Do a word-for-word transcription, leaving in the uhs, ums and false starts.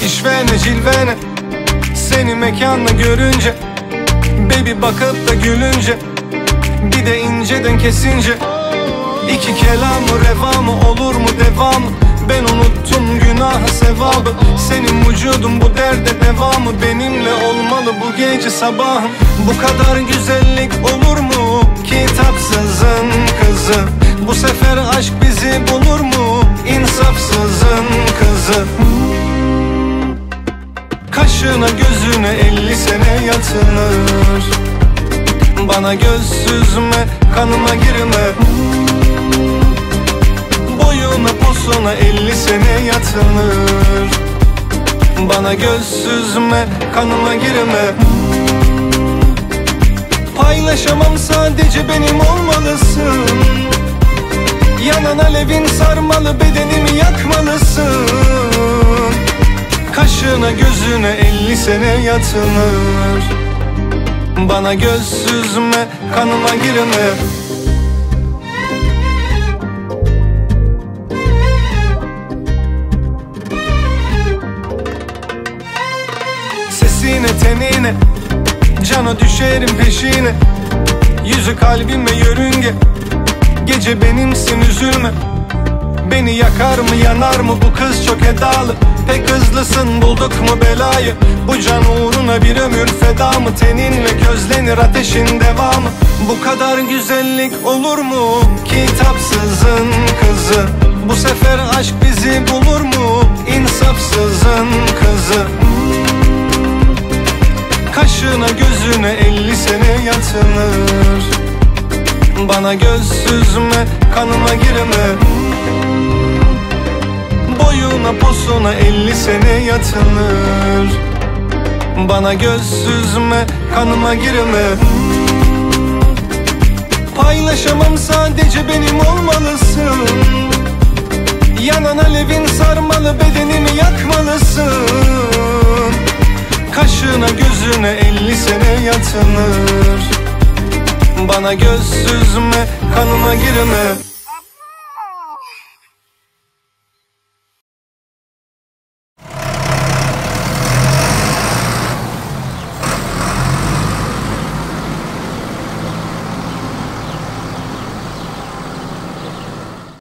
işvene cilvene, seni mekanda görünce, baby bakıp da gülünce, bir de inceden kesince, İki kelamı reva mı, olur mu devamı? Ben unuttum günahı sevabı. Senin vücudun bu derde devamı. Benimle olmalı bu gece sabahım. Bu kadar güzellik olur mu? Kitapsızın kızı. Bu sefer aşk bizi bulur mu? İnsafsızın kızı. Kaşına gözüne elli sene yatılır. Bana göz süzme, kanıma girme. Boyuna posuna elli sene yatılır. Bana göz süzme, kanıma girme. Paylaşamam, sadece benim olmalısın. Yanan alevin sarmalı, bedenimi yakmalısın. Kaşına gözüne elli sene yatılır. Bana göz süzme, kanıma girme. Sesine tenine, cana düşerim peşine. Yüzü kalbime yörünge, gece benimsin üzülme. Beni yakar mı yanar mı bu kız çok edalı. Pek hızlısın, bulduk mu belayı. Bu can uğruna bir ömür feda mı? Teninle közlenir ateşin devamı. Bu kadar güzellik olur mu? Kitapsızın kızı. Bu sefer aşk bizi bulur mu? İnsafsızın kızı. Kaşına gözüne elli sene yatılır. Bana göz süzme, kanıma girme. Boyuna posuna elli sene yatılır. Bana göz süzme, kanıma girme. Paylaşamam, sadece benim olmalısın. Yanan alevin sarmalı, bedenimi yakmalısın. Kaşına gözüne elli sene yatılır. Bana göz süzme, kanıma girme.